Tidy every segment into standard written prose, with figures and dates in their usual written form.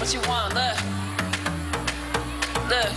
what you want, look.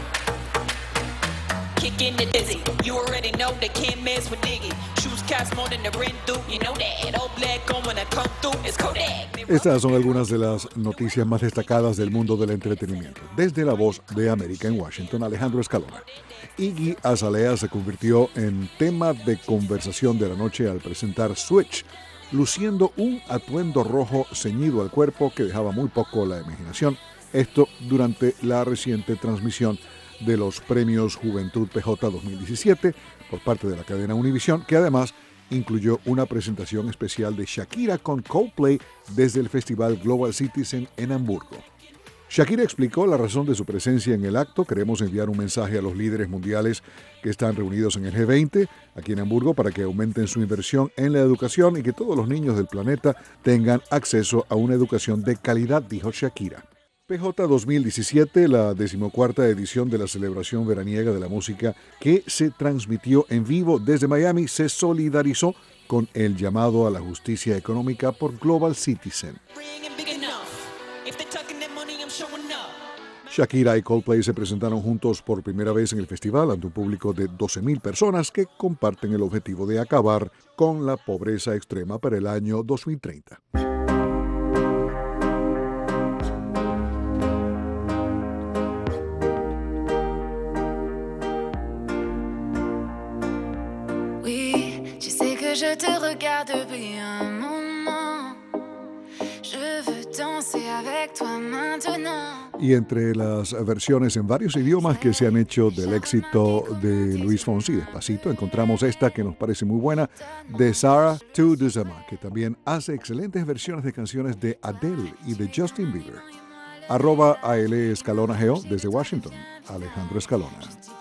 Kicking the dizzy, you already know they can't mess with Diggy. Shoes cost more than the rent due, you know that. All black on when I come through, it's Kodak. Estas son algunas de las noticias más destacadas del mundo del entretenimiento. Desde La Voz de América en Washington, Alejandro Escalona. Iggy Azalea se convirtió en tema de conversación de la noche al presentar Switch, luciendo un atuendo rojo ceñido al cuerpo que dejaba muy poco a la imaginación. Esto durante la reciente transmisión de los premios Juventud PJ 2017 por parte de la cadena Univision, que además incluyó una presentación especial de Shakira con Coldplay desde el festival Global Citizen en Hamburgo. Shakira explicó la razón de su presencia en el acto. Queremos enviar un mensaje a los líderes mundiales que están reunidos en el G20 aquí en Hamburgo para que aumenten su inversión en la educación y que todos los niños del planeta tengan acceso a una educación de calidad, dijo Shakira. PJ 2017, la 14ª edición de la celebración veraniega de la música que se transmitió en vivo desde Miami, se solidarizó con el llamado a la justicia económica por Global Citizen. Shakira y Coldplay se presentaron juntos por primera vez en el festival ante un público de 12,000 personas que comparten el objetivo de acabar con la pobreza extrema para el año 2030. Je te regarde depuis un moment. Je veux danser avec toi maintenant. Y entre las versiones en varios idiomas que se han hecho del éxito de Luis Fonsi, Despacito, encontramos esta que nos parece muy buena, de Sarah to Duzama, que también hace excelentes versiones de canciones de Adele y de Justin Bieber. @AL Escalona Geo desde Washington, Alejandro Escalona.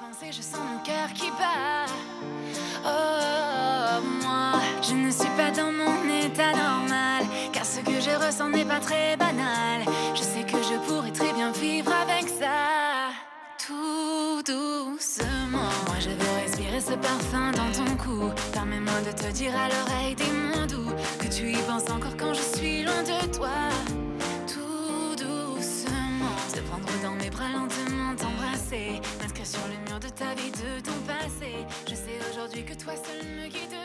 Je ne suis pas dans mon état normal, car ce que je ressens n'est pas très banal. Je sais que je pourrais très bien vivre avec ça, tout doucement. Moi je veux respirer ce parfum dans ton cou. Permets-moi de te dire à l'oreille des mots doux, que tu y penses encore quand je suis loin de toi. Tout doucement, te prendre dans mes bras lentement, t'embrasser, m'inscrire sur le mur de ta vie, de ton passé. Je sais aujourd'hui que toi seul me guide.